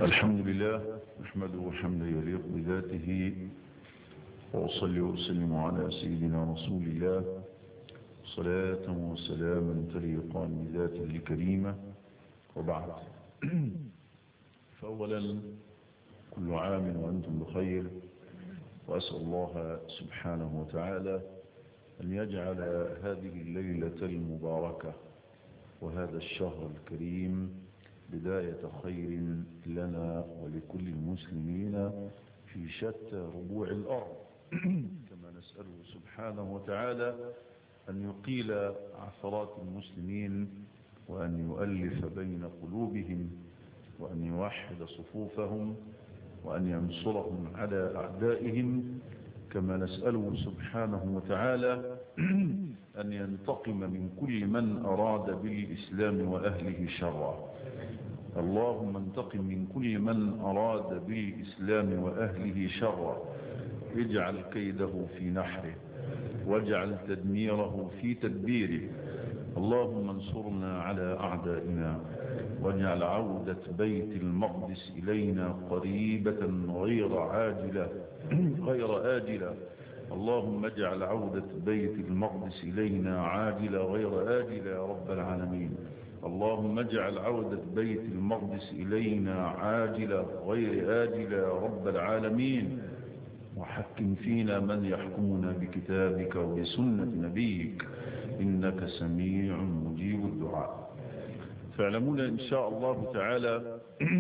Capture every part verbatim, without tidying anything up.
الحمد لله نحمده حمدا يليق بذاته، وأصلي وأسلم على سيدنا رسول الله صلاة وسلاما تليقان بذاته الكريمة. وبعد، فأولا كل عام وأنتم بخير، وأسأل الله سبحانه وتعالى أن يجعل هذه الليلة المباركة وهذا الشهر الكريم بداية خير لنا ولكل المسلمين في شتى ربوع الأرض، كما نسأله سبحانه وتعالى أن يقيل عثرات المسلمين، وأن يؤلف بين قلوبهم، وأن يوحد صفوفهم، وأن ينصرهم على أعدائهم، كما نسأله سبحانه وتعالى أن ينتقم من كل من أراد بالإسلام وأهله شرا. اللهم انتقم من كل من أراد بالإسلام وأهله شرا، اجعل كيده في نحره، واجعل تدميره في تدبيره. اللهم انصرنا على أعدائنا، واجعل عودة بيت المقدس إلينا قريبة غير عاجلة غير آجلة. اللهم اجعل عودة بيت المقدس إلينا عاجلة غير آجلة يا رب العالمين. اللهم اجعل عودة بيت المقدس إلينا عاجلة غير آجلة يا رب العالمين. وحكم فينا من يحكمنا بكتابك وبسنة نبيك، إنك سميع مجيب الدعاء. فاعلمون إن شاء الله تعالى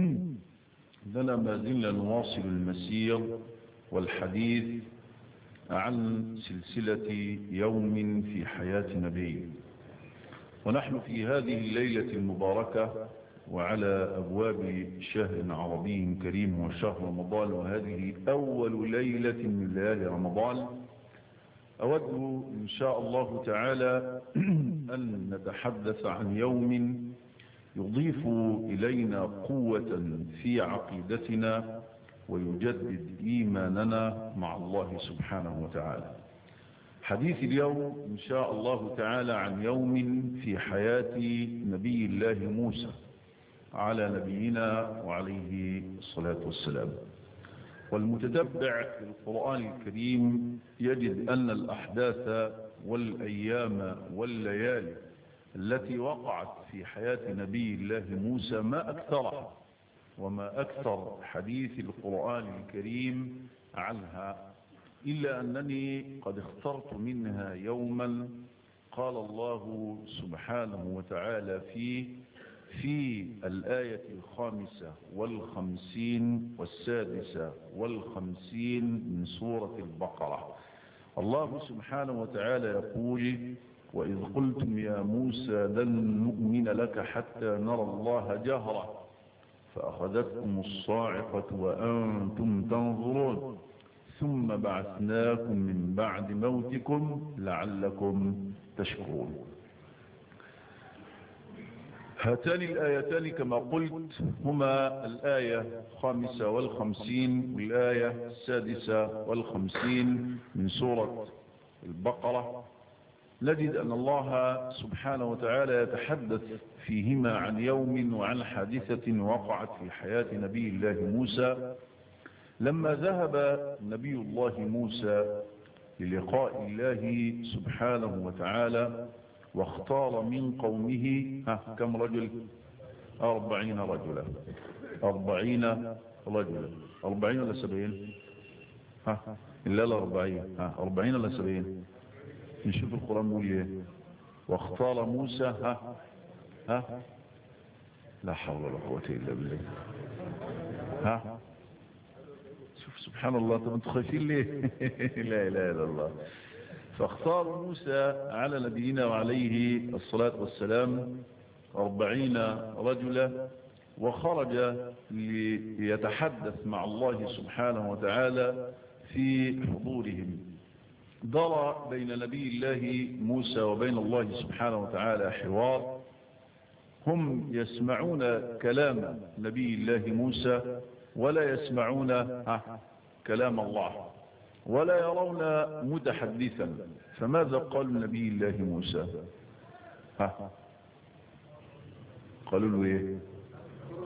لنا ما زلنا نواصل المسير والحديث عن سلسلة يوم في حياة نبي، ونحن في هذه الليلة المباركة وعلى أبواب شهر عربي كريم وشهر رمضان، وهذه أول ليلة من ليالي رمضان. أود إن شاء الله تعالى أن نتحدث عن يوم يضيف إلينا قوة في عقيدتنا ويجدد إيماننا مع الله سبحانه وتعالى. حديث اليوم إن شاء الله تعالى عن يوم في حياة نبي الله موسى على نبينا وعليه الصلاة والسلام. والمتتبع في القرآن الكريم يجد أن الأحداث والأيام والليالي التي وقعت في حياة نبي الله موسى ما أكثرها، وما أكثر حديث القرآن الكريم عنها، إلا أنني قد اخترت منها يوما قال الله سبحانه وتعالى فيه في الآية الخامسة والخمسين والسادسة والخمسين من سورة البقرة. الله سبحانه وتعالى يقول: وإذ قلتم يا موسى لن نؤمن لك حتى نرى الله جهرة فأخذتكم الصاعقة وأنتم تنظرون ثم بعثناكم من بعد موتكم لعلكم تشكرون. هاتان الآيتان كما قلت هما الآية الخامسة والخمسين والآية السادسة والخمسين من سورة البقرة. نجد أن الله سبحانه وتعالى يتحدث فيهما عن يوم وعن حادثة وقعت في حياة نبي الله موسى لما ذهب نبي الله موسى للقاء الله سبحانه وتعالى، واختار من قومه ها كم رجل؟ أربعين رجلا. أربعين رجلا. أربعين ولا سبعين؟ ها إلا الأربعين. ها أربعين ولا سبعين؟ نشوف القرآن يقول ايه. واختار موسى ها ها لا حول ولا قوة إلا بالله. ها شوف سبحان الله. طب انتوا خايفين ليه؟ لا إله إلا الله. فاختار موسى على نبينا وعليه الصلاة والسلام أربعين رجلا، وخرج ليتحدث مع الله سبحانه وتعالى في حضورهم. دار بين نبي الله موسى وبين الله سبحانه وتعالى حوار، هم يسمعون كلام نبي الله موسى ولا يسمعون كلام الله، ولا يرون متحدثا. فماذا قال نبي الله موسى؟ ها قالوا له ايه؟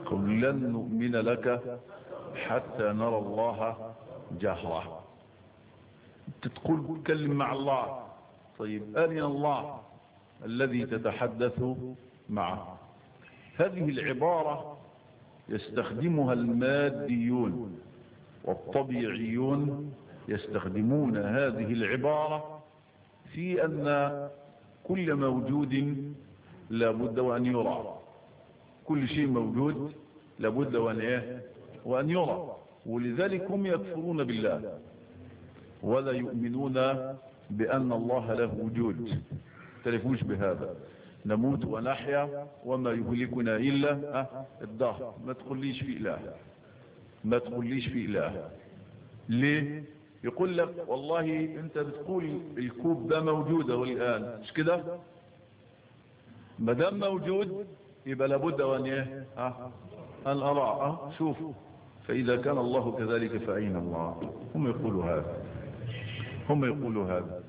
قل لن نؤمن لك حتى نرى الله جهرة. تقول تتكلم مع الله، طيب أرنا الله الذي تتحدث معه. هذه العبارة يستخدمها الماديون والطبيعيون، يستخدمون هذه العبارة في أن كل موجود لابد وأن يرى، كل شيء موجود لابد وأن إيه؟ وأن يرى. ولذلك هم يكفرون بالله ولا يؤمنون بأن الله له وجود. تلفوش بهذا، نموت ونحيا وما يهلكنا إلا الدهر. ما تقوليش في إله، ما تقوليش في إله. ليه؟ يقول لك والله انت بتقول الكوب ده موجود اهو الآن، مش كده؟ ما دام موجود يبقى لابد وان ايه؟ ها؟ ان اراه. شوف، فإذا كان الله كذلك فأين الله؟ هم يقولوا هذا، هم يقولوا هذا.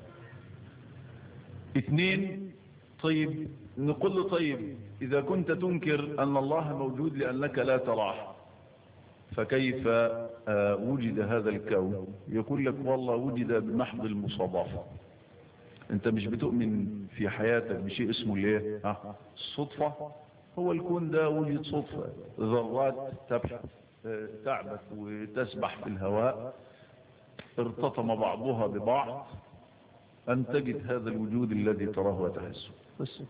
اثنين، طيب نقول له طيب إذا كنت تنكر أن الله موجود لأنك لا تراه، فكيف آه وجد هذا الكون؟ يقول لك والله وجد بمحض المصادفة. انت مش بتؤمن في حياتك بشيء اسمه الايه؟ ها؟ الصدفة. هو الكون ده وجد صدفة، ذرات تبحث آه تعبث وتسبح في الهواء، ارتطم بعضها ببعض أن تجد هذا الوجود الذي تراه وتحسه. بس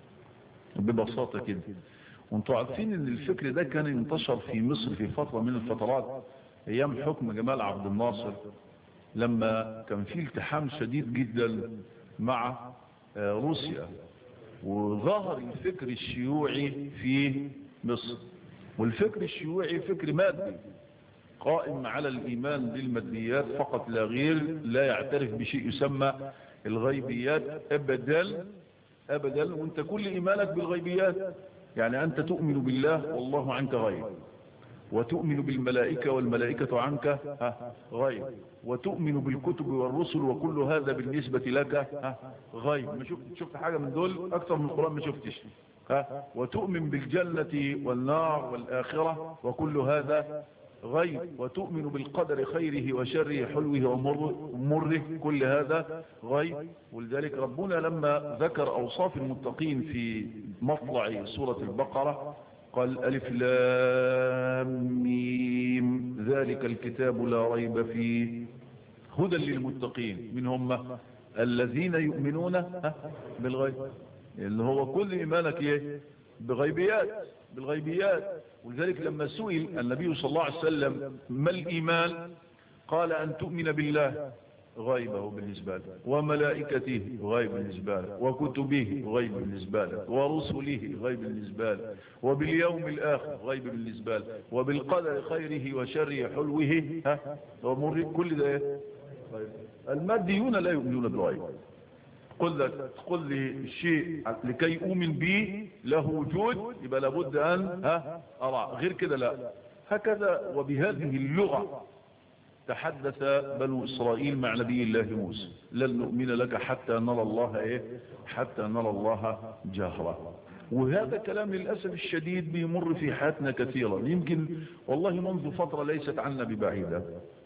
ببساطة كده. وانتوا عارفين ان الفكر ده كان انتشر في مصر في فترة من الفترات ايام حكم جمال عبد الناصر، لما كان في التحام شديد جدا مع روسيا، وظهر الفكر الشيوعي في مصر. والفكر الشيوعي فكر مادي قائم على الإيمان بالماديات فقط لا غير، لا يعترف بشيء يسمى الغيبيات أبدا أبدا. وانت كل إيمانك بالغيبيات، يعني أنت تؤمن بالله والله عنك غيب، وتؤمن بالملائكة والملائكة عنك غيب، وتؤمن بالكتب والرسل وكل هذا بالنسبة لك غيب. ما شفت شفت حاجة من دول أكثر من القرآن؟ ما شفتش. وتؤمن بالجنة والنار والآخرة وكل هذا غيب، وتؤمن بالقدر خيره وشره حلوه ومره كل هذا غيب. ولذلك ربنا لما ذكر أوصاف المتقين في مطلع سورة البقرة قال ألف لام ميم ذلك الكتاب لا ريب فيه هدى للمتقين. من هم؟ الذين يؤمنون بالغيب، اللي هو كل إيمانك ايه؟ بغيبيات، بالغيبيات. ولذلك لما سئل النبي صلى الله عليه وسلم ما الإيمان، قال أن تؤمن بالله غيبه بالنسبة لك، وملائكته غيب بالنسبة لك، وكتبه غيب بالنسبة لك، ورسله غيب بالنسبة لك، وباليوم الآخر غيب بالنسبة لك، وبالقدر خيره وشره حلوه ومره كل ده غيب. الماديون لا يؤمنون بالغيب. قل لك تقول لي شيء لكي أؤمن به له وجود يبقى لابد أن ها أرى، غير كده لا. هكذا وبهذه اللغة تحدث بنو إسرائيل مع نبي الله موسى، لن نؤمن لك حتى نرى الله إيه؟ حتى نرى الله جهرة. وهذا كلام للأسف الشديد بيمر في حياتنا كثيرا. يمكن والله منذ فترة ليست عنا ببعيدة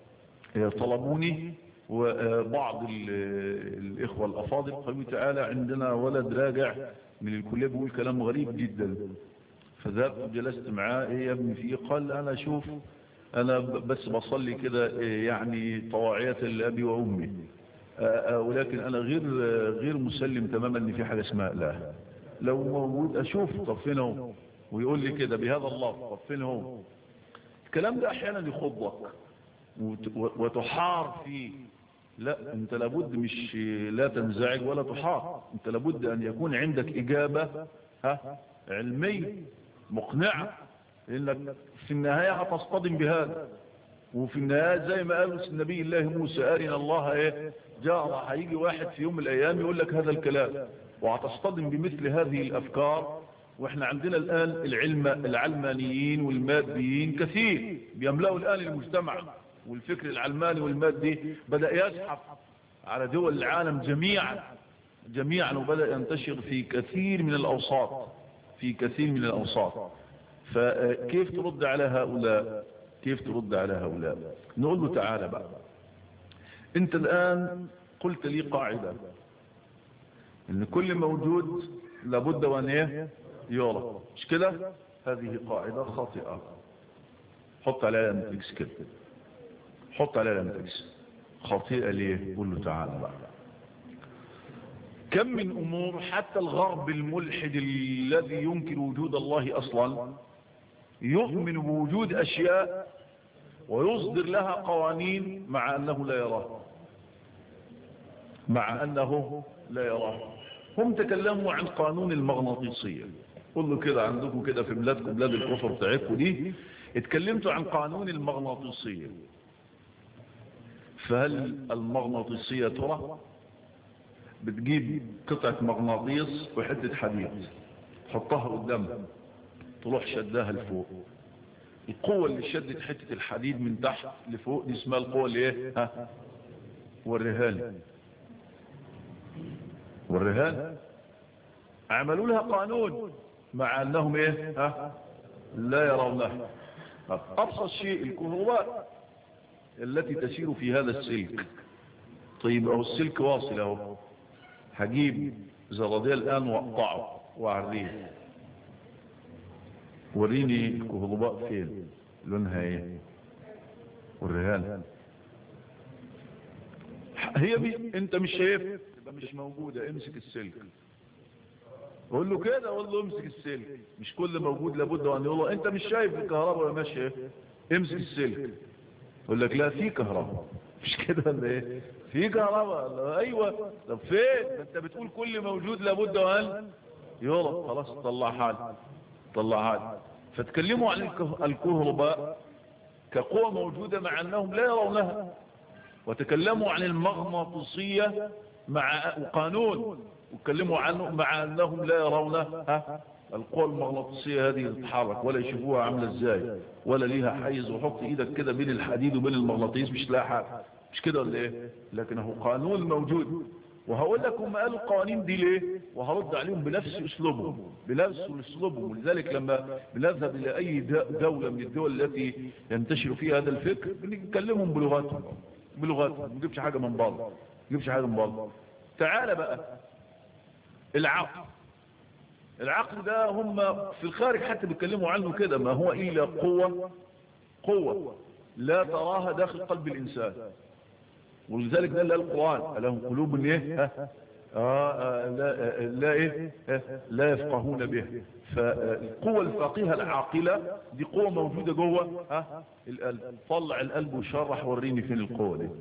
طلبوني وبعض الإخوة الأفاضل قالوا تعالى عندنا ولد راجع من الكلية بيقول كلام غريب جدا. فذهبت جلست معاه، ايه يا ابني فيه؟ قال انا شوف انا بس بصلي كده يعني طواعية لأبي وأمي، ولكن انا غير غير مسلم تماما ان في حاجة اسمها اله. لو موجود اشوف طب فين هو، ويقول لي كده بهذا الله طب فين هو. الكلام ده احيانا يخضك وتحار فيه. لا انت لابد مش لا تنزعج ولا تحار، انت لابد ان يكون عندك اجابة ها علمية مقنعة، لانك في النهاية هتصطدم بهذا. وفي النهاية زي ما قالوا النبي الله موسى أرنا الله ايه جهرة، هيجي واحد في يوم من الايام يقول لك هذا الكلام وهتصطدم بمثل هذه الافكار. واحنا عندنا الان العلم العلمانيين والماديين كثير بيملأوا الان المجتمع، والفكر العلماني والمادي بدأ يزحف على دول العالم جميعا جميعا، وبدأ ينتشر في كثير من الأوساط في كثير من الأوساط. فكيف ترد على هؤلاء؟ كيف ترد على هؤلاء؟ نقول له تعالى بقى، انت الآن قلت لي قاعدة ان كل موجود لابد وان ايه يرى، مش كده؟ هذه قاعدة خاطئة. حط عليها لامتكس كده، حط عليها لامتكس. خاطئة ليه؟ قول له تعالى بقى، كم من امور حتى الغرب الملحد الذي ينكر وجود الله اصلا يؤمن بوجود اشياء ويصدر لها قوانين مع انه لا يراها، مع انه لا يراها. هم تكلموا عن قانون المغناطيسية. قل له كده عندكم كده في بلادكم، بلاد الكفر بتاعتكم دي، اتكلمتوا عن قانون المغناطيسية. فهل المغناطيسية ترى؟ بتجيب قطعة مغناطيس وحدة حديد تحطها قدامها، تروح شدها لفوق. القوة اللي شدت حتة الحديد من تحت لفوق دي اسمها القوة اللي ايه؟ ها؟ والرهان. والرهان عملوا لها قانون مع انهم ايه؟ ها؟ لا يرونها. ابسط شيء الكهرباء التي تسير في هذا السلك. طيب او السلك واصل اهو، هجيب زراديه الان واقطعه واعريه، وريني الكهرباء فين، لونها ايه؟ والرهان هي بي. انت مش شايف يبقى مش موجوده، امسك السلك. قول له كده، قول له امسك السلك. مش كل موجود لابد ان يقول انت مش شايف الكهرباء ولا ماشيه، امسك السلك. يقول لك لا في كهرباء. مش كده ولا ايه؟ في كهرباء. ايوه. طب فين؟ انت بتقول كل موجود لابد ان يرى. خلاص طلعها لي، طلعها لي. فتكلموا عن الكهرباء كقوة موجودة مع انهم لا يرونها، وتكلموا عن المغناطيسية مع قانون وتكلموا عنه مع انهم لا يرونها. القوى المغناطيسية هذه تتحرك ولا يشوفوها عاملة ازاي، ولا ليها حيز، وحط ايدك كده بين الحديد وبين المغناطيس مش لاقي حاجة. مش كده ولا ايه؟ لكنه قانون موجود. وهقول لك هم قالوا القوانين دي ليه، وهرد عليهم بنفس اسلوبهم، بنفس اسلوبهم. ولذلك لما بنذهب الى اي دولة من الدول التي ينتشر فيها هذا الفكر بنتكلمهم بلغتهم، بلغتهم. ما نجيبش حاجة من بره، ما نجيبش حاجة من بره. تعال بقى العقل. العقل ده هم في الخارج حتى بيتكلموا عنه كده، ما هو الا قوة، قوة لا تراها داخل قلب الانسان. ولذلك ده اللي قال القرآن لهم قلوب ايه؟ آه آه لا, لا ايه؟ لا يفقهون به. فالقوة الفقيهة العاقلة دي قوة موجودة جوه ها القلب. طلع القلب وشرح وريني فين القوة دي.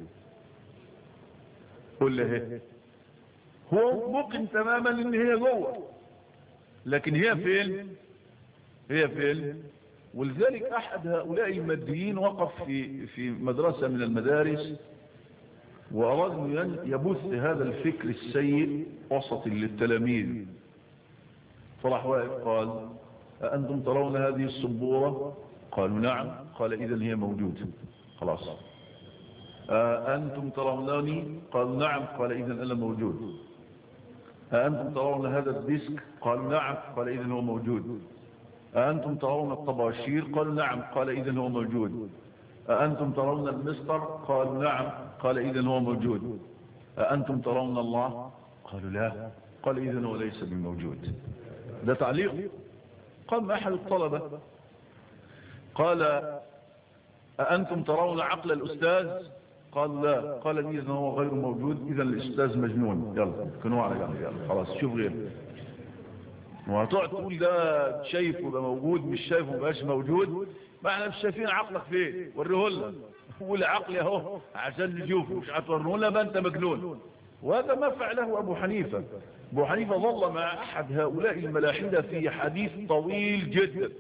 قول له ايه؟ هو ممكن تماما ان هي جوه، لكن هي فين؟ هي فين؟ ولذلك احد هؤلاء الماديين وقف في في مدرسة من المدارس وأراد أن يبث هذا الفكر السيء وسط للتلاميذ. فراح واقف قال أأنتم ترون هذه السبورة؟ قالوا نعم. قال إذن هي موجودة. خلاص. أأنتم ترونني؟ قالوا نعم. قال إذن أنا موجود. أأنتم ترون هذا الديسك؟ قالوا نعم. قال إذن هو موجود. أأنتم ترون الطباشير؟ قالوا نعم. قال إذن هو موجود. أأنتم ترون المسطر؟ قالوا نعم. قال إذن هو موجود. أأنتم ترون الله؟ قالوا لا. قال إذن هو ليس بموجود. ده تعليق. قام أحد الطلبة قال أأنتم ترون عقل الأستاذ؟ قال لا. قال إذن هو غير موجود. إذن الأستاذ مجنون. يلا كنوا على جنب. يلا خلاص شوف غير. وهتقعد تقول ده شايف وده موجود، مش شايف ومبقاش موجود. ما احنا مش شايفين عقلك فين، وريهولنا. قول عقلي اهو عشان نشوفه، مش هتوريهولنا بقى انت مجنون. وهذا ما فعله ابو حنيفه. ابو حنيفه ظل مع احد هؤلاء الملاحده في حديث طويل جدا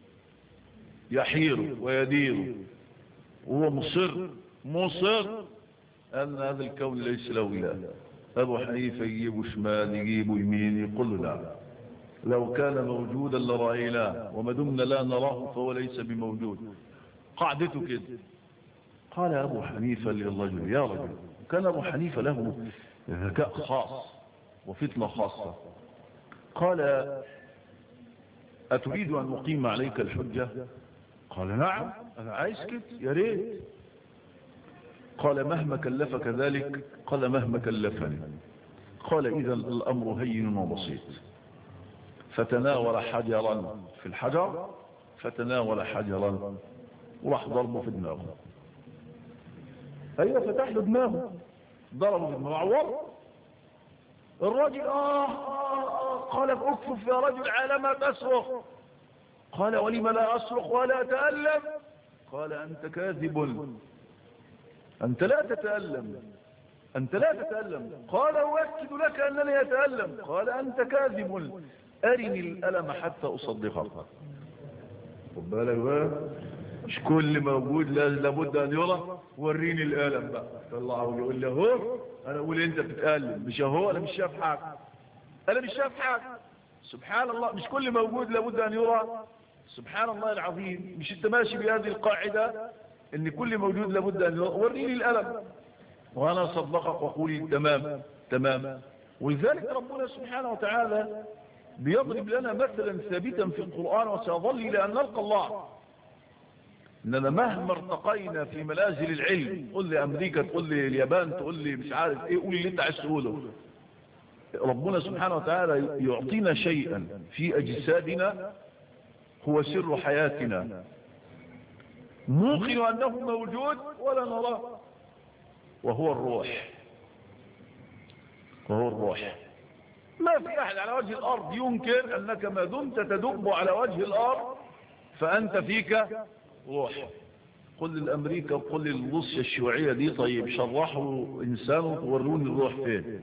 يحير ويدير، وهو مصر مصر ان هذا الكون ليس له اله. ابو حنيفه يجيبه شمال يجيبه يمين، يقول له لا، لو كان موجودا لرأيناه وما دمنا لا نراه فهو ليس بموجود. قاعدته كده. قال أبو حنيفة للرجل يا رجل، كان أبو حنيفة له ذكاء خاص وفتنة خاصة. قال أتريد أن نقيم عليك الحجة؟ قال نعم أنا عايز كده يا ريت. قال مهما كلفك ذلك؟ قال مهما كلفني. قال إذا الأمر هين وبسيط. فتناول حجرا في الحجر، فتناول حجرا وراح ضربه في دماغه. أيوة فتح له دماغه، ضربه في دماغه عور. الرجل آه, آه, آه قال اكفف يا رجل على ما تصرخ. قال ولم لا أصرخ ولا أتألم؟ قال أنت كاذب، أنت لا تتألم، أنت لا تتألم. قال أؤكد لك أنني أتألم. قال أنت كاذب، أرني الألم حتى أصدقك. خد بالك بقى، مش كل موجود لابد أن يرى. وريني الألم بقى. طلعه يقول له هو أنا أقول أنت بتتألم، مش هو أنا مش شايف حاجة، أنا مش شايف حاجة. سبحان الله، مش كل موجود لابد أن يرى. سبحان الله العظيم. مش انت ماشي بهذه القاعدة ان كل موجود لابد ان يرى؟ وريني الألم وانا صدقك وقولي تمام تمام. ولذلك ربنا سبحانه وتعالى بيضرب لنا مثلا ثابتا في القرآن وسيظل الى ان نلقى الله، اننا مهما ارتقينا في منازل العلم، تقول لي امريكا، تقول لي اليابان، تقول لي مش عارف ايه، قول اللي انت عايز تقوله، ربنا سبحانه وتعالى يعطينا شيئا في اجسادنا هو سر حياتنا، موقن أنه موجود ولا نراه، وهو الروح. وهو الروح. ما في أحد على وجه الأرض ينكر أنك ما دمت تدب على وجه الأرض فأنت فيك روح. قل للأمريكا وقل للروسيا الشيوعية دي طيب شرحوا إنسان ووروني الروح فين.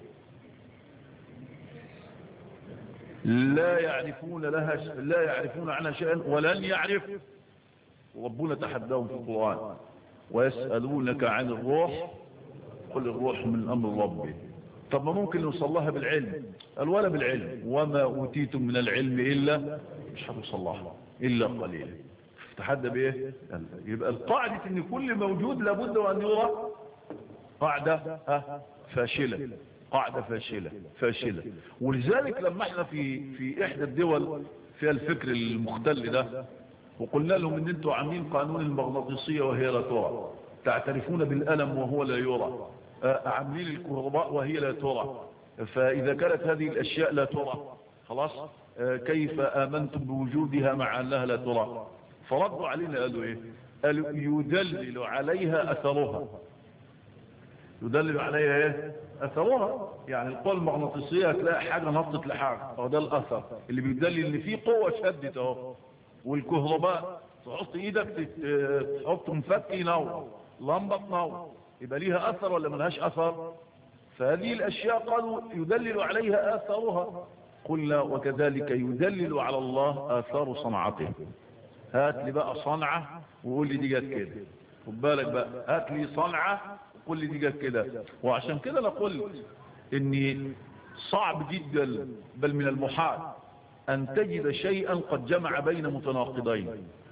لا يعرفون لها، لا يعرفون عنها شيئا ولن يعرف. ربنا تحداهم في القرآن ويسألونك عن الروح قل الروح من أمر ربي. طب ما ممكن نوصل لها بالعلم؟ قال ولا بالعلم، وما أوتيتم من العلم إلا مش هتوصل لها إلا قليلا. تحدى بإيه؟ يبقى القاعدة إن كل موجود لابد أن يرى قاعدة فاشلة، قاعدة فاشلة فاشلة. ولذلك لما احنا في في إحدى الدول فيها الفكر المختل ده وقلنا لهم ان انتوا عاملين قانون المغناطيسية وهي لا ترى، تعترفون بالألم وهو لا يرى، عاملين الكهرباء وهي لا ترى، فإذا كانت هذه الأشياء لا ترى خلاص كيف آمنتم بوجودها مع أنها لا ترى؟ فردوا علينا قالوا ايه؟ قالوا يدلل عليها أثرها. يدلل عليها ايه؟ أثرها. يعني القوى المغناطيسية هتلاقي حاجة نطت لحاجة، أو ده الأثر اللي بيدلل ان في قوة شدت اهو. والكهرباء تحط ايدك تحط مفك ينور، لمبة تنور، يبقى ليها اثر ولا ملهاش اثر؟ فهذه الاشياء قالوا يدلل عليها اثارها. قلنا وكذلك يدلل على الله اثار صنعته. هات لي بقى صنعة وقول لي دي جت كده. خد بالك بقى، هات لي صنعة وقول لي دي جت كده. وعشان كده انا قلت اني صعب جدا بل من المحال أن تجد شيئا قد جمع بين متناقضين.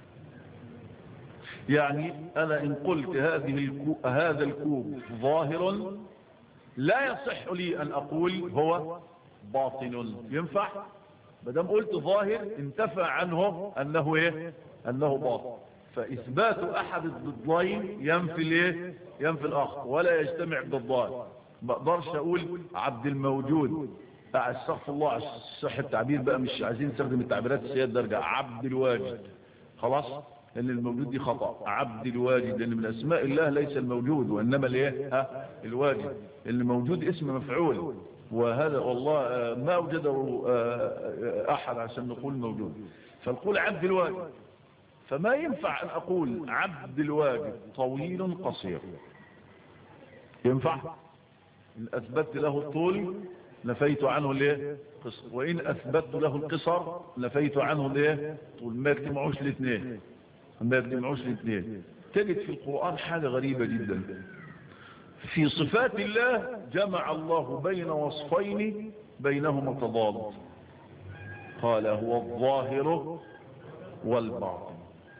يعني أنا إن قلت هذه الكو... هذا الكوب ظاهر لا يصح لي أن أقول هو باطن. ينفع؟ بدم قلت ظاهر انتفى عنه أنه إيه؟ أنه باطن. فإثبات أحد الضدين ينفي الإيه؟ ينفي الآخر ولا يجتمع ضدان. ما اقدرش أقول عبد الموجود، استغفر الله على صح التعبير بقى، مش عايزين نستخدم التعبيرات السيئة درجة، عبد الواجد خلاص، لأن الموجود دي خطأ. عبد الواجد لأن من أسماء الله ليس الموجود وإنما الايه ها الواجد، اللي موجود اسم مفعول، وهذا والله ما أوجده أحد عشان نقول موجود، فنقول عبد الواجد. فما ينفع أن أقول عبد الواجد طويل قصير. ينفع؟ إن أثبت له الطول نفيت عنه ليه قصر، وإن أثبت له القصر نفيت عنه ليه طول. ما يجتمعوش الاثنين، ما يجتمعوش الاثنين. تجد في القرآن حاجة غريبة جدا. في صفات الله جمع الله بين وصفين بينهما تضاد. قال هو الظاهر والباطن.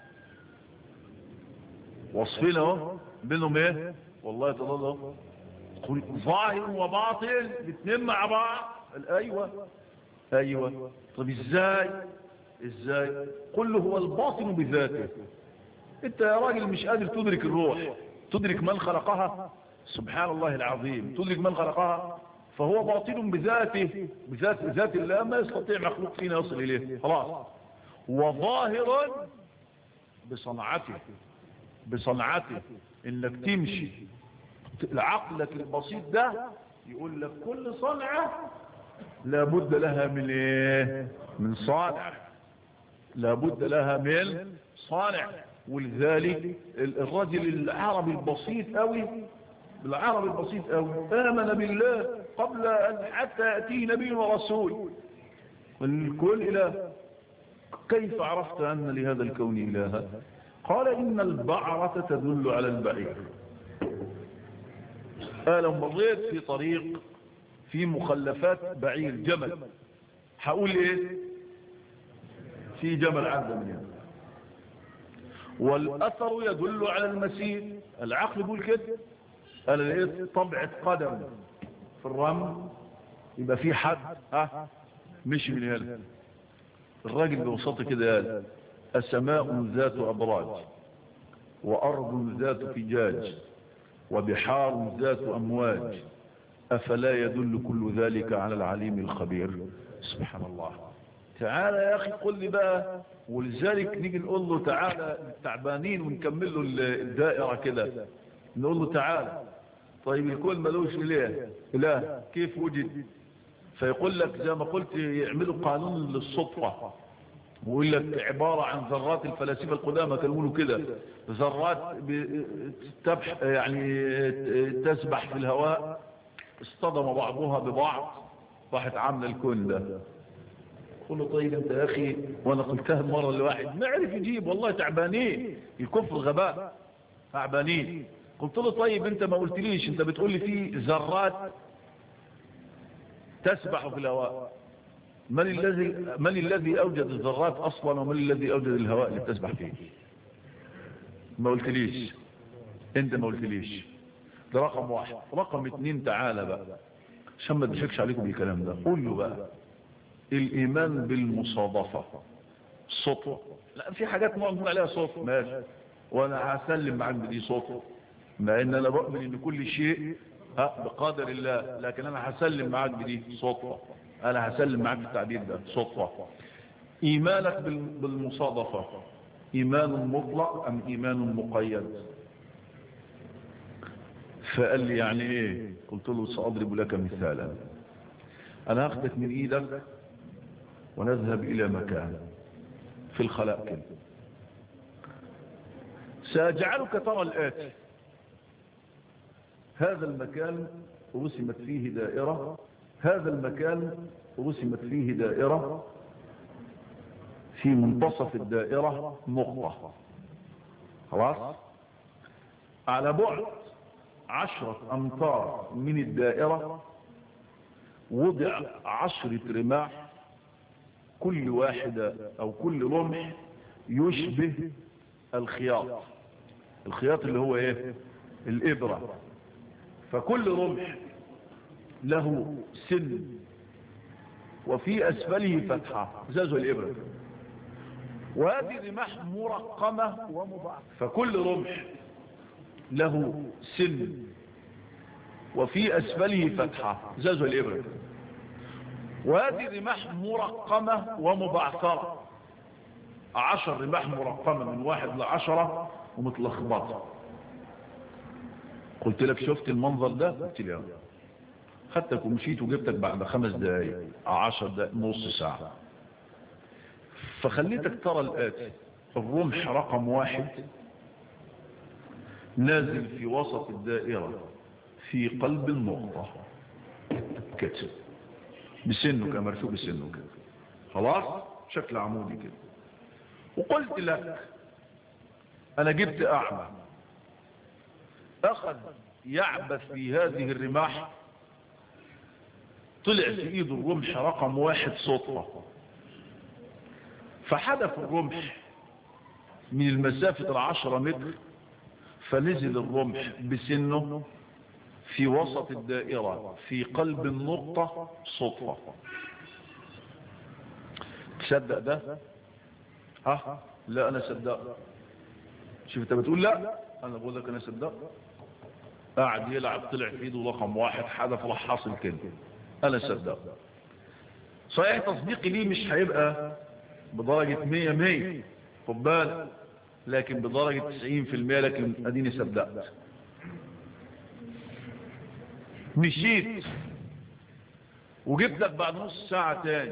وصفنا بينهم ايه؟ والله تضاد. قل ظاهر وباطن الاثنين مع بعض. ايوه ايوه. طب ازاي؟ ازاي؟ قل له هو الباطن بذاته. انت يا راجل مش قادر تدرك الروح، تدرك من خلقها، سبحان الله العظيم، تدرك من خلقها، فهو باطن بذاته، بذات ذات الله، ما يستطيع مخلوق فينا يصل اليه خلاص. وظاهر بصنعته، بصنعته انك تمشي، عقلك البسيط ده يقول لك كل صنعة لابد لها من ايه؟ من صانع، لابد لها من صانع. ولذلك الرجل العربي البسيط قوي، العربي البسيط قوي آمن بالله قبل أن حتى يأتيه نبي ورسول، والكل إله. كيف عرفت أن لهذا الكون إلها؟ قال إن البعرة تدل على البعير. قال لو مريت في طريق في مخلفات بعير جمل، هقول ايه؟ في جمل عدى من هنا. والاثر يدل على المسير، العقل يقول كده. قال ايه؟ طبعة قدم في الرمل، يبقى في حد ها مشي من هنا. الراجل ببساطه كده قال السماء ذات ابراج، وارض ذات فجاج، وبحار ذات امواج، افلا يدل كل ذلك على العليم الخبير؟ سبحان الله. تعالى يا اخي قل لي بقى. ولذلك نيجي نقول له تعالى التعبانين ونكمل له الدائره كده، نقول له تعالى طيب الكون ملوش اله، اله كيف وجد؟ فيقول لك زي ما قلت يعملوا قانون للصدفه، ويقول لك عباره عن ذرات. الفلاسفه القدامى كانوا يقولوا كده، ذرات تبح يعني تسبح في الهواء، اصطدم بعضها ببعض، راحت عامله الكون ده. قل له طيب انت يا اخي، وانا قلتها مره لواحد ما عرف يجيب، والله تعبانين، الكفر غباء، تعبانين. قلت له طيب انت ما قلتليش، انت بتقول لي في ذرات تسبح في الهواء، من الذي من الذي اوجد الذرات اصلا، ومن الذي اوجد الهواء اللي بتسبح فيه؟ ما قلتليش، انت ما قلتليش. ده رقم واحد. رقم اتنين، تعالى بقى عشان ما تضحكش عليكم بالكلام ده، قول له بقى الايمان بالمصادفه صدفه. لا في حاجات نقول عليها صدفه ماشي، وانا هسلم معاك بدي صدفه، مع ان انا بؤمن ان كل شيء ها بقدر الله، لكن انا هسلم معاك بدي صدفه، انا هسلم معاك في التعبير ده صدفه. ايمانك بالمصادفه ايمان مطلق ام ايمان مقيد؟ فقال لي يعني ايه؟ قلت له سأضرب لك مثالا. انا هاخدك من ايدك ونذهب الى مكان في الخلاء كده، سأجعلك ترى الآتي. هذا المكان رسمت فيه دائرة، هذا المكان رسمت فيه دائرة، في منتصف الدائرة نقطة، خلاص؟ على بعد عشرة أمتار من الدائرة وضع عشرة رماح، كل واحدة أو كل رمح يشبه الخياط، الخياط اللي هو إيه؟ الإبرة. فكل رمح له سن وفي أسفله فتحة زازو الإبرة، وهذه رماح مرقمة ومضاعفة. فكل رمح له سن وفي أسفله فتحة زازو الإبرة، وهذه رماح مرقمة ومبعثرة، عشر رماح مرقمة من واحد لعشرة ومتلخبطة. قلت لك شفت المنظر ده؟ قلت لي خدتك ومشيت وجبتك بعد خمس دقايق عشر دقايق نص ساعة. فخليتك ترى الآتي: الرمح رقم واحد نازل في وسط الدائرة في قلب النقطة كده، بسنه كده، مرفوع بسنه كده، خلاص، شكل عمودي كده. وقلت لك انا جبت اعمى اخذ يعبث في هذه الرماح، طلع في ايده الرمح رقم واحد صدفة، فحدف الرمح من المسافة العشرة متر، فنزل الرمح بسنه في وسط الدائرة في قلب النقطة صدفة. تصدق ده؟ ها لا انا صدقت. شوف انت بتقول لا، انا بقول لك انا صدقت. قاعد يلعب طلع في ايده رقم واحد حدث راح حاصل كده، انا صدقت. صحيح تصديقي ليه مش هيبقى بدرجة مية مية خد بالك، لكن بدرجة تسعين في المية، لكن اديني صدقت. مشيت وجبت لك بعد نص ساعة تاني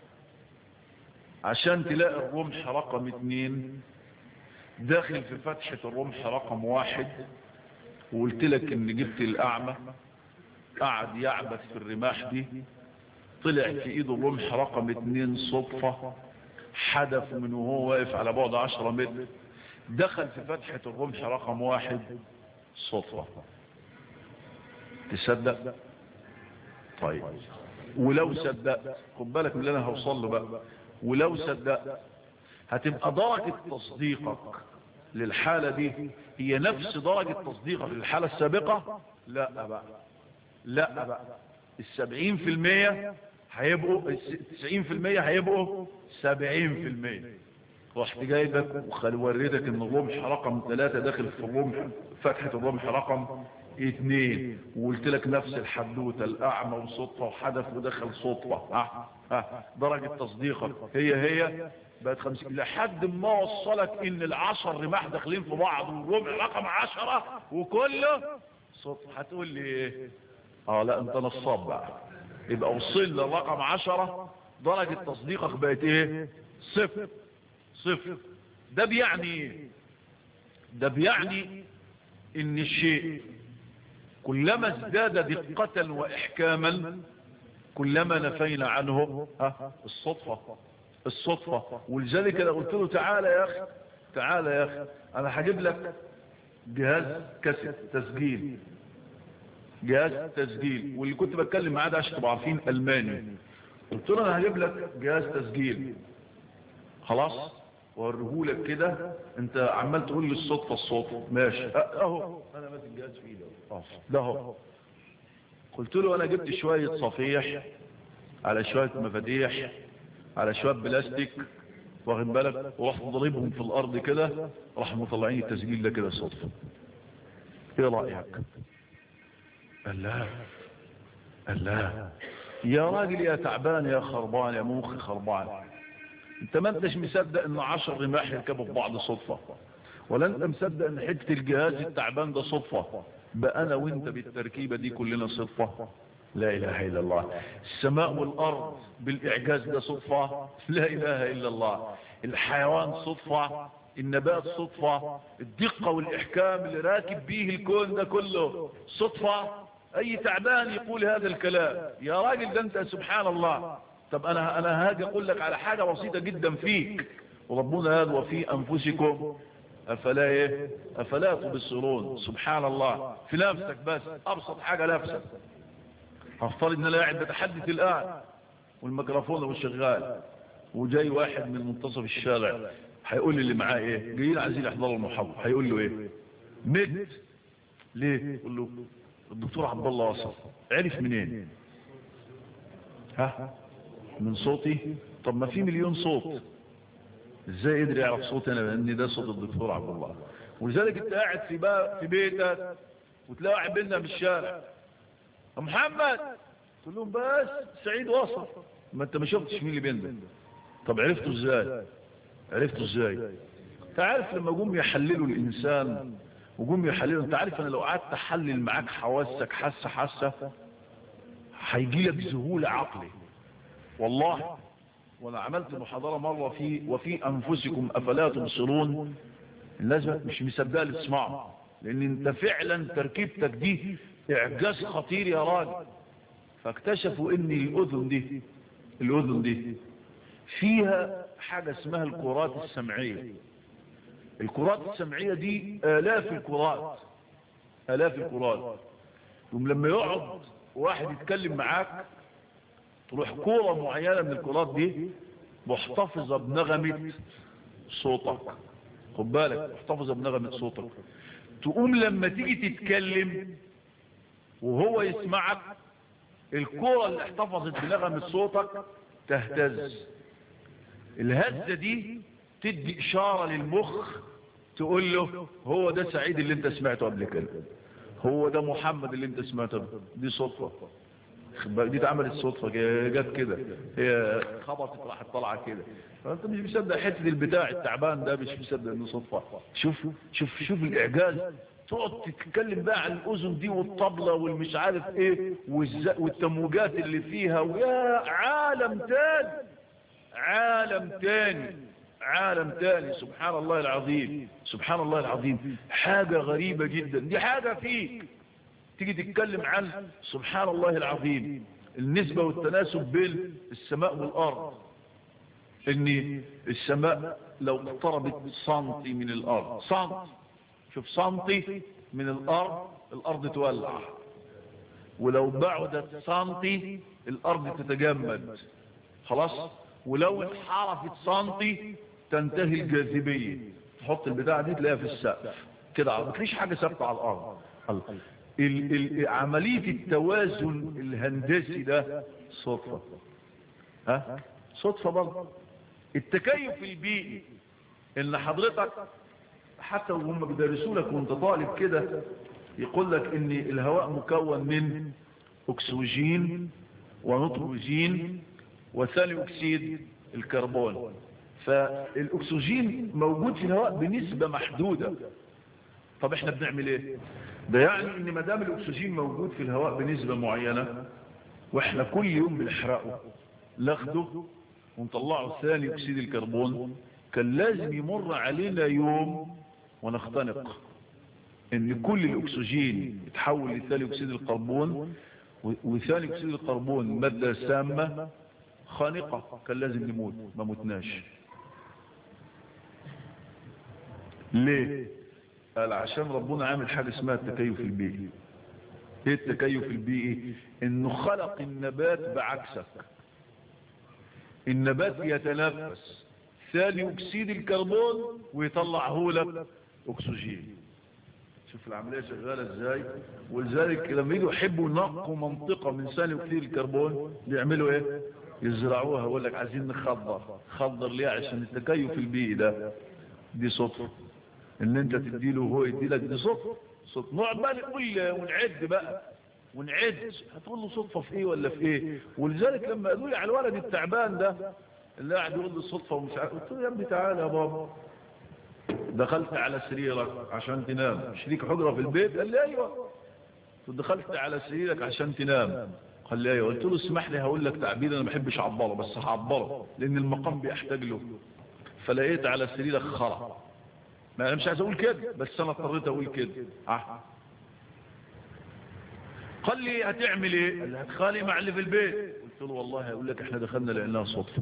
عشان تلاقي الرمح رقم اتنين داخل في فتحة الرمح رقم واحد، وقلت لك ان جبت الاعمى قعد يعبث في الرماح دي، طلع في ايده الرمح رقم اتنين صدفة، حدف من وهو واقف على بعد عشرة متر دخل في فتحة الرمح رقم واحد صدفة. تصدق؟ طيب ولو صدقت خد بالك من اللي انا هوصل له بقى، ولو صدقت هتبقى درجة تصديقك للحالة دي هي نفس درجة تصديقك للحالة السابقة؟ لا بقى، لا بقى، السبعين في المية هيبقوا التسعين في المية هيبقوا سبعين في المية. رحت جايبك ووريتك ان الرمح رقم ثلاثة داخل في الرمح فتحة الرمح رقم اثنين، وقلت لك نفس الحدوتة، الاعمى وصدفة وحدث ودخل صدفة. اه اه درجة تصديقك هي هي بقت خمسين، لحد ما وصلك ان العشر رماح داخلين في بعض والرمح رقم عشرة وكله صدفة. هتقول لي ايه؟ اه لا انت نصاب بقى. يبقى وصل للرقم عشرة درجة تصديقك بقت ايه؟ صفر. صفر. ده بيعني ايه؟ ده بيعني ان الشيء كلما ازداد دقة واحكاما كلما نفينا عنه الصدفة. الصدفة. ولذلك انا قلت له تعالى يا اخي، تعالى يا اخي انا هجيب لك جهاز كاسيت تسجيل، جهاز تسجيل، واللي كنت بتكلم معاه ده عشان تبقوا عارفين الماني. قلت له انا هجيب لك جهاز تسجيل خلاص وارهولك كده، انت عمال تقول لي الصدفه الصدفه ماشي اهو انا ماسك الجهاز في ايدي اهو ده اهو. قلت له انا جبت شويه صفيح على شويه مفاتيح على شويه بلاستيك واخد بالك، ورحت ضربهم في الارض كده راح مطلعين التسجيل ده كده صدفه. ايه رايك؟ قال لا، قال لا يا راجل يا تعبان يا خربان يا مخي خربان، انت ما انتش مصدق ان عشر رماح يركبوا في بعض صدفة، ولا انت مصدق ان حتة الجهاز التعبان ده صدفة، بقى انا وانت بالتركيبة دي كلنا صدفة؟ لا اله الا الله. السماء والارض بالاعجاز ده صدفة؟ لا اله الا الله. الحيوان صدفة، النبات صدفة، الدقة والاحكام اللي راكب بيه الكون ده كله صدفة. اي تعبان يقول هذا الكلام يا راجل؟ ده انت سبحان الله. طب انا انا هاجي اقول لك على حاجه بسيطه جدا فيك، وربنا هذا وفي انفسكم افلا ايه افلا تبصرون. سبحان الله. في نفسك بس، ابسط حاجه نفسك. هفترض ان انا قاعد بتحدث الان والميكروفون مش شغال وجاي واحد من منتصف الشارع، هيقول لي اللي معاه ايه؟ جايين عايزين يحضروا المحاضره، هيقول له ايه؟ مد ليه؟ يقول له الدكتور عبد الله وصل. عرف منين؟ ها؟ من صوتي؟ طب ما في مليون صوت، ازاي قدر يعرف صوتي انا لان ده صوت الدكتور عبد الله؟ ولذلك انت قاعد في بقى في بيتك وتلاقي واحد بينا في الشارع يا محمد، تقول لهم بس سعيد وصل. ما انت ما شفتش مين اللي بينده. طب عرفته ازاي؟ عرفته ازاي؟ انت عارف لما جم يحللوا الانسان وجم يحللوا، انت عارف انا لو قعدت احلل معاك حواسك حاسه حاسه هيجي لك ذهول عقلي والله. وانا عملت محاضرة مرة في وفي انفسكم افلا تبصرون، الناس مش مصدقه اللي تسمعه، لان انت فعلا تركيبتك دي اعجاز خطير يا راجل. فاكتشفوا ان الاذن دي الاذن دي فيها حاجة اسمها الكرات السمعية. الكرات السمعية دي الاف الكرات، الاف الكرات. يوم لما يقعد واحد يتكلم معاك تروح كورة معينة من الكرات دي محتفظة بنغمة صوتك، خد بالك، محتفظة بنغمة صوتك. تقوم لما تيجي تتكلم وهو يسمعك الكرة اللي احتفظت بنغمة صوتك تهتز. الهزة دي تدي اشارة للمخ تقول له هو ده سعيد اللي انت سمعته قبل كده، هو ده محمد اللي انت سمعته. دي صدفة، دي اتعملت صدفة جت كده، هي خبطت راحت طالعة كده. فانت مش مصدق حتة البتاع التعبان ده، مش مصدق انه صدفة. شوف شوف شوف الاعجاز. تقعد تتكلم بقى عن الاذن دي والطبلة والمش عارف ايه والتموجات اللي فيها، ويا عالم تاني، عالم تاني، عالم تاني. سبحان الله العظيم، سبحان الله العظيم. حاجة غريبة جدا. دي حاجة فيك تيجي تتكلم عن سبحان الله العظيم، النسبة والتناسب بين السماء والأرض. ان السماء لو اقتربت سنتي من الأرض، سنتي، شوف سنتي من الأرض، الأرض تولع. ولو بعدت سنتي الأرض تتجمد خلاص. ولو انحرفت سنتي تنتهي الجاذبية. تحط البتاعة دي تلاقيها في السقف كده، ما تلاقيش حاجة ثابتة على الأرض. ال ال عملية التوازن الهندسي ده صدفة، ها صدفة برضه. التكيف البيئي ان حضرتك حتى وهم بيدرسوا لك وانت طالب كده يقول لك ان الهواء مكون من اكسجين ونيتروجين وثاني اكسيد الكربون. فالاكسجين موجود في الهواء بنسبة محدودة. طب احنا بنعمل ايه؟ ده يعني ان ما دام الاكسجين موجود في الهواء بنسبة معينة واحنا كل يوم بنحرقه ناخده ونطلعه ثاني اكسيد الكربون، كان لازم يمر علينا يوم ونختنق ان كل الاكسجين يتحول لثاني اكسيد الكربون، وثاني اكسيد الكربون مادة سامة خانقة، كان لازم نموت، ما متناش. ليه؟ قال عشان ربنا عامل حاجة اسمها التكيف البيئي. ايه التكيف البيئي؟ انه خلق النبات بعكسك. النبات يتنفس ثاني اكسيد الكربون ويطلعه لك اكسجين. شوف العملية شغالة ازاي. ولذلك لما يجوا يحبوا ينقوا منطقة من ثاني اكسيد الكربون بيعملوا ايه؟ يزرعوها. يقول لك عايزين نخضر. خضر ليه؟ عشان التكيف البيئي ده. دي صدفة ان انت تديله وهو يديلك، دي صدفة. صدفة. نقعد بقى نقول ونعد بقى ونعد، هتقول له صدفة في ايه ولا في ايه. ولذلك لما قالوا لي على الولد التعبان ده اللي قاعد يقول لي الصدفة ومش عارف، قلت له يا ابني تعالى يا بابا، دخلت على سريرك عشان تنام، شريك حجرة في البيت؟ قال لي ايوه. دخلت على سريرك عشان تنام؟ قال لي ايوه. قلت له اسمح لي هقول لك تعبير انا ما بحبش اعبره، بس هعبره لان المقام بيحتاج له. فلقيت على سريرك خرا. ما انا مش عايز اقول كده بس انا اضطريت اقول كده. اه قال لي هتعمل ايه؟ قال لي هتخالي مع اللي في البيت. قلت له والله هقول لك احنا دخلنا لقيناها صدفه.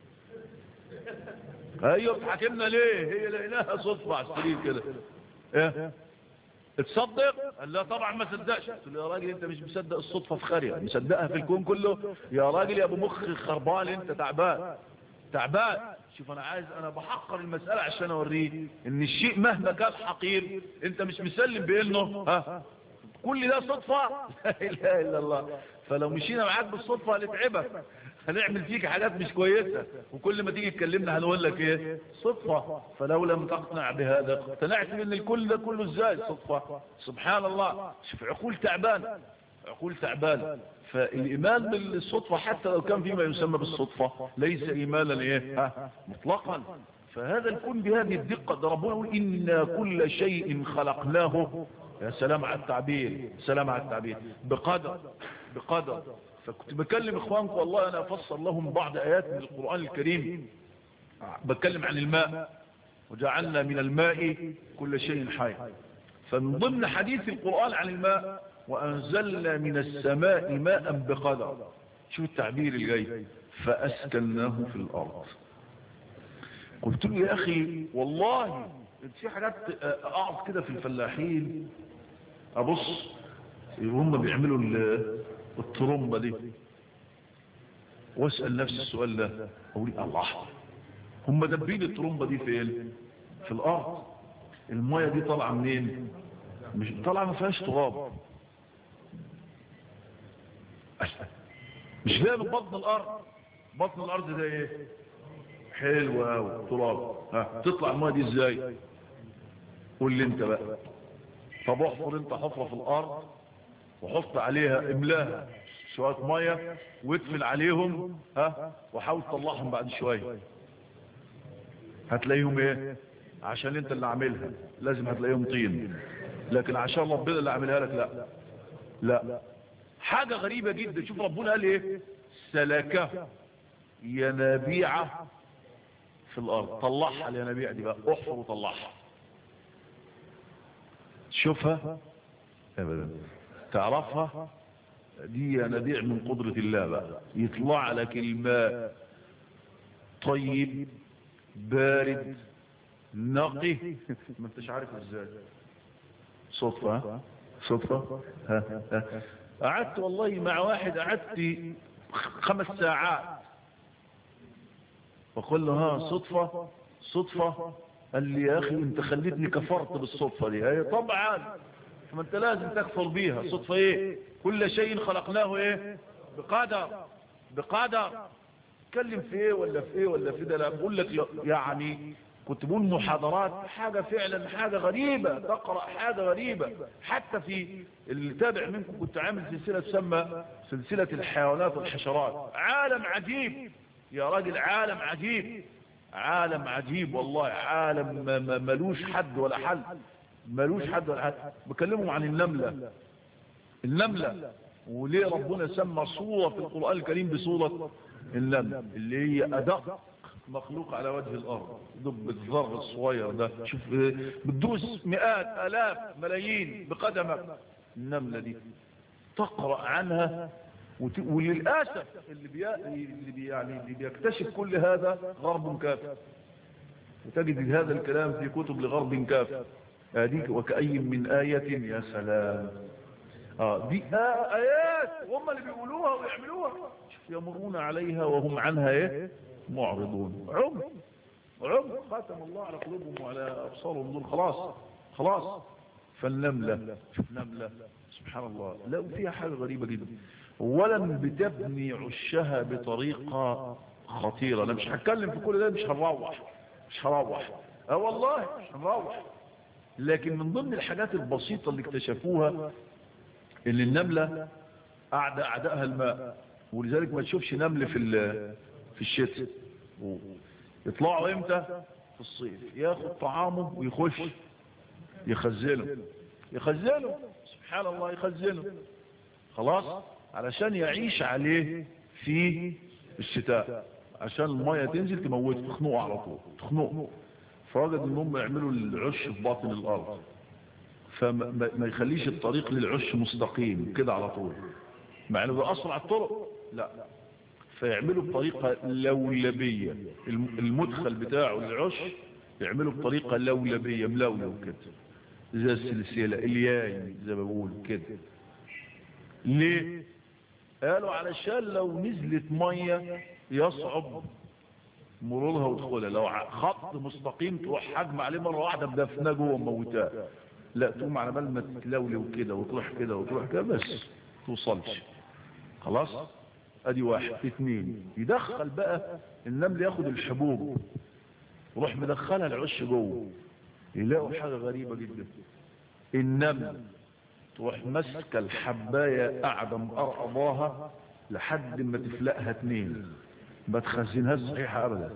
ايوه بتحاكمنا ليه؟ هي لقيناها صدفه على السرير كده. ايه تصدق؟ قال لا طبعا ما صدقش. قلت له يا راجل انت مش مصدق الصدفه في خاريه، مصدقها في الكون كله يا راجل يا ابو مخ خربان، انت تعبان تعبان. شوف انا عايز انا بحقر المسألة عشان اوريه ان الشيء مهما كان حقير انت مش مسلم بانه ها كل ده صدفة. لا اله الا الله. فلو مشينا معاك بالصدفة هنتعبك، هنعمل فيك حاجات مش كويسة، وكل ما تيجي تكلمنا هنقول لك ايه؟ صدفة. فلو لم تقنع بهذا اقتنعت بان الكل ده كله ازاي صدفة؟ سبحان الله. شوف عقول تعبان، عقول تعبان. فالإيمان بالصدفة حتى لو كان فيما يسمى بالصدفة ليس إيمانا إيه؟ ها؟ مطلقا. فهذا الكون بهذه الدقة. ده ربنا يقول إنا كل شيء خلقناه، يا سلام على التعبير، سلام على التعبير، بقدر بقدر. فكنت بكلم إخوانكم والله أنا أفسر لهم بعض آيات من القرآن الكريم. بتكلم عن الماء، وجعلنا من الماء كل شيء حي. فمن ضمن حديث القرآن عن الماء وأنزلنا من السماء ماء بقدر. شو التعبير الجاي؟ فأسكناه في الأرض. قلت له يا أخي والله في حاجات أقعد كده في الفلاحين أبص هم بيعملوا الطرمبة دي واسأل نفس السؤال ده، أقول الله هم دبين الطرمبة دي فين؟ في الأرض. المية دي طالعة منين؟ مش طالعة ما فيهاش تراب، مش لاقي من بطن الارض. بطن الارض ده ايه؟ حلوة قوي تراب. ها تطلع المية دي ازاي؟ قول لي انت بقى. طب احفر انت حفرة في الارض وحط عليها املاها شوية مية وادفن عليهم، ها وحاول تطلعهم بعد شوية، هتلاقيهم ايه؟ عشان انت اللي عاملها لازم هتلاقيهم طين، لكن عشان ربنا اللي عاملها لك لا لا. حاجة غريبة جدا. شوف ربنا قال ايه؟ سلكه ينابيع في الارض. طلعها الينابيع دي بقى، احفر وطلعها. شوفها ابدا تعرفها دي ينابيع من قدرة الله بقى. يطلع لك الماء طيب بارد نقي ما انتش عارف ازاي. صدفة صدفة. ها ها قعدت والله مع واحد قعدت خمس ساعات وقال له ها صدفة صدفة. قال لي يا اخي انت خليتني كفرت بالصدفة دي. هي طبعا ما انت لازم تكفر بيها. صدفة ايه؟ كل شيء خلقناه ايه؟ بقدر بقدر. تكلم في ايه ولا في ايه ولا في ده. لا بقول لك يعني كنت بقول محاضرات حاجة فعلا حاجة غريبة، تقرأ حاجة غريبة. حتى في اللي تابع منكم كنت عامل سلسلة تسمى سلسلة الحيوانات والحشرات. عالم عجيب يا راجل، عالم عجيب عالم عجيب والله. عالم ملوش حد ولا حل، ملوش حد ولا حد. بكلمهم عن النملة. النملة وليه ربنا سمى صورة في القرآن الكريم بصورة النملة اللي هي أدق مخلوق على وجه الأرض. دب الذر الصغير ده شوف بتدوس مئات آلاف ملايين بقدمك. النملة دي تقرأ عنها وت... وللأسف اللي, بي... اللي بي... يعني اللي بيكتشف كل هذا غرب كافر. وتجد هذا الكلام في كتب لغرب كافر. هذيك وكأي من آية يا سلام. آه دي آه آيات وهم اللي بيقولوها ويعملوها. شوف يمرون عليها وهم عنها ايه؟ معرضون. عم عم ختم الله على قلوبهم وعلى أبصارهم دول. خلاص خلاص. فالنملة شوف نملة سبحان الله لا فيها حاجة غريبة جدا. ولم بتبني عشها بطريقة خطيرة. أنا مش هتكلم في كل ده، مش هنروح مش هنروح اه والله مش هنروح. لكن من ضمن الحاجات البسيطة اللي اكتشفوها ان النملة أعدى أعدائها الماء. ولذلك ما تشوفش نمل في في الشتاء. يطلعوا امتى؟ في الصيف. ياخد طعامه ويخش يخزنه يخزنه سبحان الله يخزنه خلاص علشان يعيش عليه في الشتاء، عشان المية تنزل تموت تخنقه على طول تخنقه. فوجد انهم يعملوا العش في باطن الارض فما يخليش الطريق للعش مستقيم كده على طول، مع انه بأسرع الطرق لا. فيعملوا بطريقة لولبية. المدخل بتاعه للعش يعملوا بطريقة لولبية ملولو كده زي السلسلة الياي زي ما بقول كده. ليه؟ قالوا علشان لو نزلت مية يصعب مرورها ودخولها. لو خط مستقيم تروح حجم عليه مرة واحدة بدفناه جوه وموتاه. لا تقوم على بال ما تتلولي وكده وتروح كده وتروح كده بس توصلش. خلاص ادي واحد. اثنين يدخل بقى النمل ياخد الحبوب وروح مدخلها العش جوه. يلاقوا حاجة غريبة جدا. النمل تروح مسكة الحباية قاعدة مقرقضاها لحد ما تفلقها اتنين، ما تخزنهاش صحيحة ابدا.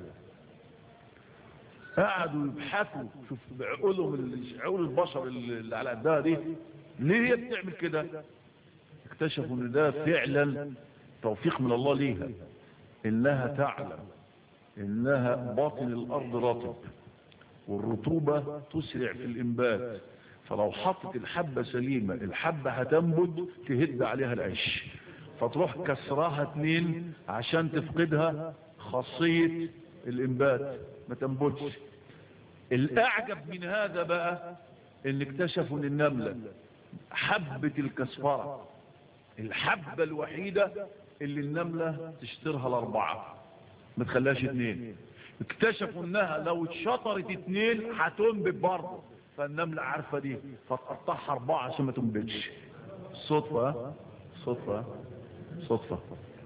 قعدوا يبحثوا شوف بعقولهم عقول البشر اللي على قدها دي ليه هي بتعمل كده. اكتشفوا ان ده فعلا توفيق من الله ليها، انها تعلم انها باطن الارض رطب والرطوبة تسرع في الانبات. فلو حطت الحبة سليمة الحبة هتنبت تهد عليها العش، فتروح كسراها اتنين عشان تفقدها خاصية الانبات ما تنبتش. الاعجب من هذا بقى ان اكتشفوا ان النملة حبة الكسفرة الحبة الوحيدة اللي النملة تشترها الاربعة ما تخليهاش اتنين. اكتشفوا انها لو اتشطرت اتنين هتنبت برضه، فالنملة عارفة دي فتقطعها اربعة عشان ما تنبتش. صدفة صدفة صدفة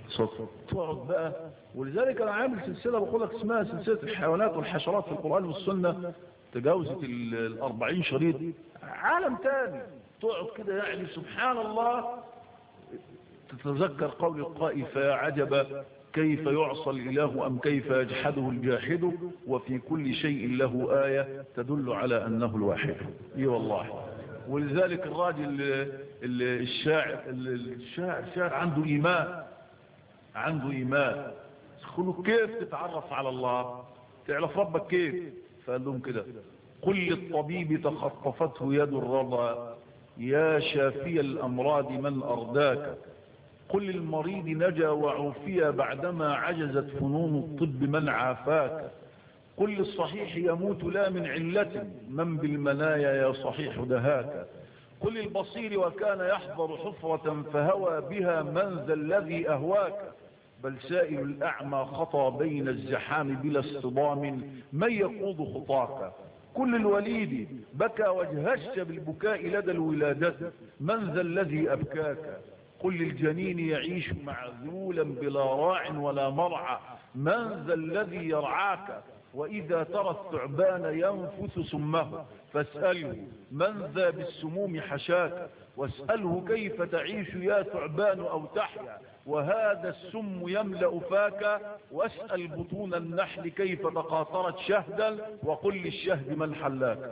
صدفة تقعد بقى. ولذلك انا عامل سلسلة بقول لك اسمها سلسلة الحيوانات والحشرات في القرآن والسنة، تجاوزت الاربعين شريط، عالم تاني. تقعد كده يعني سبحان الله، تتذكر قول القائل فيا عجبا كيف يعصى الإله أم كيف يجحده الجاحد وفي كل شيء له آية تدل على أنه الواحد. اي والله. ولذلك الراجل الشاعر الشاعر الشاعر عنده إيمان، عنده إيمان. خلوا كيف تتعرف على الله، تعرف ربك كيف؟ فقال لهم كده: قل للطبيب تخطفته يد الرضا يا شافي الأمراض من أرداك، قل للمريض نجا وعوفي بعدما عجزت فنون الطب من عافاك، قل للصحيح يموت لا من علة من بالمنايا يا صحيح دهاك، قل للبصير وكان يحضر حفرة فهوى بها من ذا الذي أهواك، بل سائل الأعمى خطى بين الزحام بلا اصطدام من يقود خطاك، كل الوليد بكى واجهشت بالبكاء لدى الولادة من ذا الذي أبكاك، قل للجنين يعيش معذولا بلا راع ولا مرعى من ذا الذي يرعاك، وإذا ترى الثعبان ينفث سمه فاسأله من ذا بالسموم حشاك، واسأله كيف تعيش يا ثعبان أو تحيا وهذا السم يملأ فاك، واسأل بطون النحل كيف تقاطرت شهدا وقل للشهد من حلاك.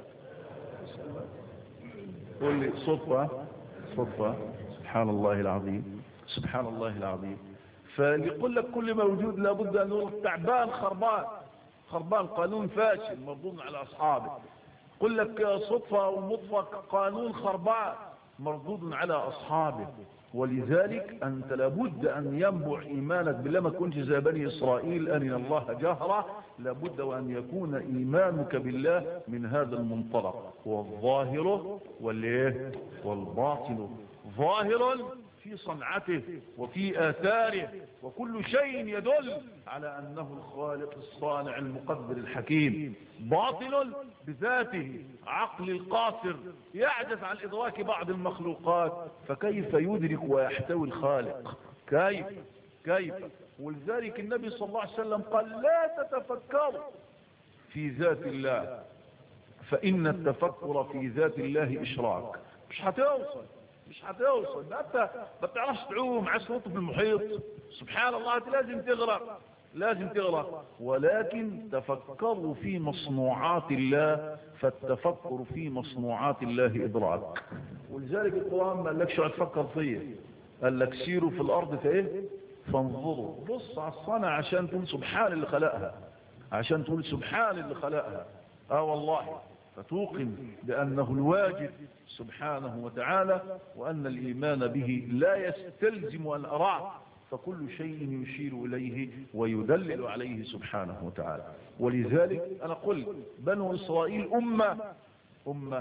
قل لي صدفة صدفة سبحان الله العظيم، سبحان الله العظيم. فليقول لك كل موجود لابد أن يقول تعبان خربان، خربان قانون فاشل مردود على أصحابه. قل لك صدفة ومطفى قانون خربان مردود على أصحابه. ولذلك أنت لابد أن ينبع إيمانك بالله، ما كنت زي بني إسرائيل أن الله جهرة، لابد وأن يكون إيمانك بالله من هذا المنطلق، والظاهر والإيه والباطن، ظاهر في صنعته وفي آثاره وكل شيء يدل على أنه الخالق الصانع المقدر الحكيم، باطل بذاته عقل القاصر يعجز عن إدراك بعض المخلوقات، فكيف يدرك ويحتوي الخالق؟ كيف كيف ولذلك النبي صلى الله عليه وسلم قال لا تتفكروا في ذات الله فإن التفكر في ذات الله إشراك. مش هتوصل مش هتوصل انت ما بتعرفش تعوم عايز تنط في المحيط، سبحان الله انت لازم تغرق لازم تغرق. ولكن تفكروا في مصنوعات الله، فالتفكر في مصنوعات الله إدراك. ولذلك القرآن ما قالكش اقعد تفكر فيه، قال لك سيروا في الأرض فايه فانظروا، بص على الصنع عشان تقول سبحان اللي خلقها، عشان تقول سبحان اللي خلقها. اه والله، فتوقن بأنه الواجب سبحانه وتعالى، وأن الإيمان به لا يستلزم أن أراه، فكل شيء يشير إليه ويدلل عليه سبحانه وتعالى. ولذلك أنا قلت بنو إسرائيل أمة أمة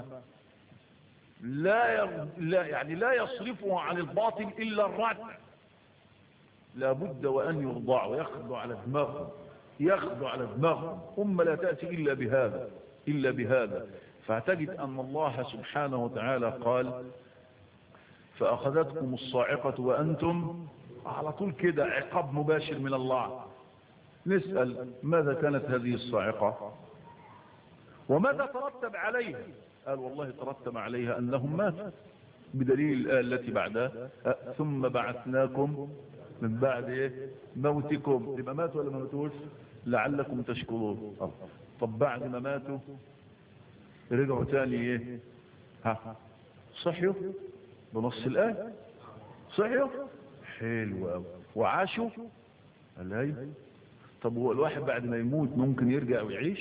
لا, لا يعني لا يصرفها عن الباطل إلا الردع، لابد وأن يرضعوا ويخضوا على دماغهم يخضوا على دماغهم. أمة لا تأتي إلا بهذا إلا بهذا. فاعتقد أن الله سبحانه وتعالى قال فأخذتكم الصاعقة وأنتم، على طول كده عقاب مباشر من الله. نسأل ماذا كانت هذه الصاعقة وماذا ترتب عليها؟ قال والله ترتب عليها أنهم ماتوا، بدليل الآية التي بعدها ثم بعثناكم من بعد إيه؟ موتكم. يبقى ماتوا ولا ما ماتوش؟ لعلكم تشكرون. طب بعد ما ماتوا رجعوا تاني ايه؟ ها صحيوا بنص الآية، صحيوا حلو قوي وعاشوا. قال هاي طب هو الواحد بعد ما يموت ممكن يرجع ويعيش؟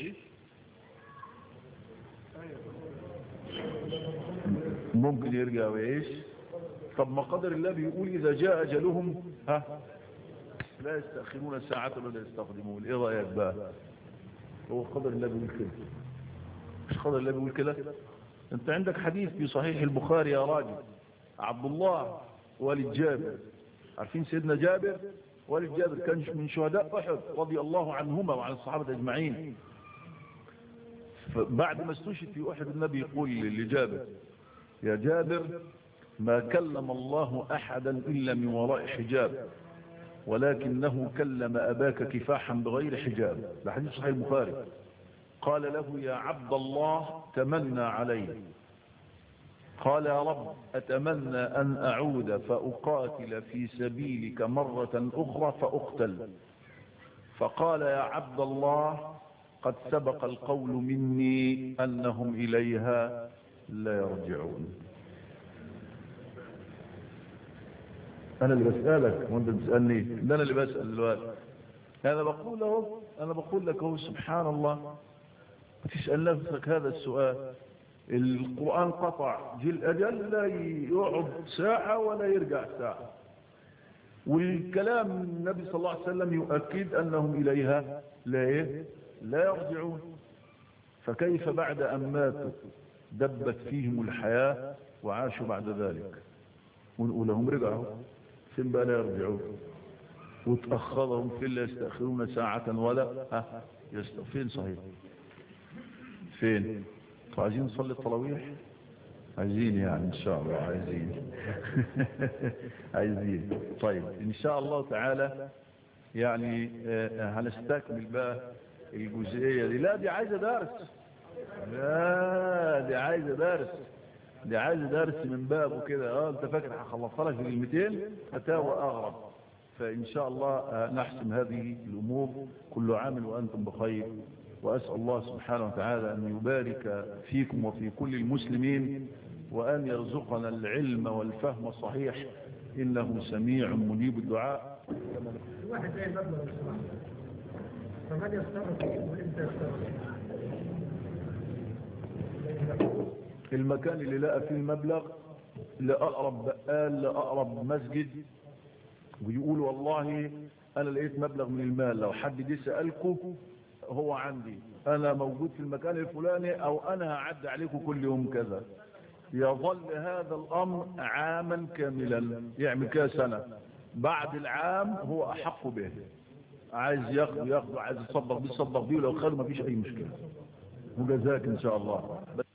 ممكن يرجع ويعيش. طب ما قدر الله بيقول إذا جاء أجلهم ها لا يستأخرون ساعة ولا يستقدمون. ايه رأيك بقى؟ هو قدر الله بيقول كده؟ مش قدر الله بيقول كده؟ انت عندك حديث في صحيح البخاري يا راجل، عبد الله والد جابر، عارفين سيدنا جابر والد جابر كان من شهداء أحد رضي الله عنهما وعن الصحابة أجمعين. بعد ما استشهد في أحد النبي يقول لجابر يا جابر ما كلم الله أحدا إلا من وراء حجاب، ولكنه كلم أباك كفاحا بغير حجاب. ده حديث صحيح البخاري. قال له يا عبد الله تمنى علي. قال يا رب أتمنى أن أعود فأقاتل في سبيلك مرة أخرى فأقتل. فقال يا عبد الله قد سبق القول مني أنهم إليها لا يرجعون. أنا اللي بسألك وأنت بتسألني؟ ده أنا اللي بسأل دلوقتي. أنا بقول له أنا بقول لك هو سبحان الله تسأل نفسك هذا السؤال. القرآن قطع جيل أجل لا يقعد ساعة ولا يرجع ساعة، والكلام النبي صلى الله عليه وسلم يؤكد أنهم إليها لا إيه؟ لا يرجعون. فكيف بعد أن ماتوا دبت فيهم الحياة وعاشوا بعد ذلك ونقول لهم رجعوا؟ فين بقى لا يرجعون؟ وتأخرهم في لا يستأخرون ساعة ولا ها يستغفرون. صحيح فين؟ عايزين نصلي التراويح؟ عايزين يعني ان شاء الله عايزين عايزين. طيب ان شاء الله تعالى يعني هنستكمل بقى الجزئية دي. لا دي عايزة درس، لا دي عايزة درس، دي عايزة درس من بابه كده. اه انت فاكر هخلصها لك في كلمتين؟ فتاوى اغرب. فان شاء الله نحسم هذه الامور. كل عام وانتم بخير، وأسأل الله سبحانه وتعالى أن يبارك فيكم وفي كل المسلمين، وأن يرزقنا العلم والفهم الصحيح، إنه سميع مجيب الدعاء. الواحد زي المبلغ الصراحة فمن يستغرق وإنت يستغرق المكان اللي لقى فيه المبلغ لأقرب بقال لأقرب مسجد ويقول والله أنا لقيت مبلغ من المال، لو حد دي سألكم هو عندي، أنا موجود في المكان الفلاني، أو أنا هعد عليكم كل يوم كذا. يظل هذا الأمر عاما كاملا، يعمل كذا سنة. بعد العام هو أحق به، عايز ياخده ياخده، عايز يصدق بيه يصدق بيه، ولو خده ما فيش أي مشكلة. وجزاك إن شاء الله.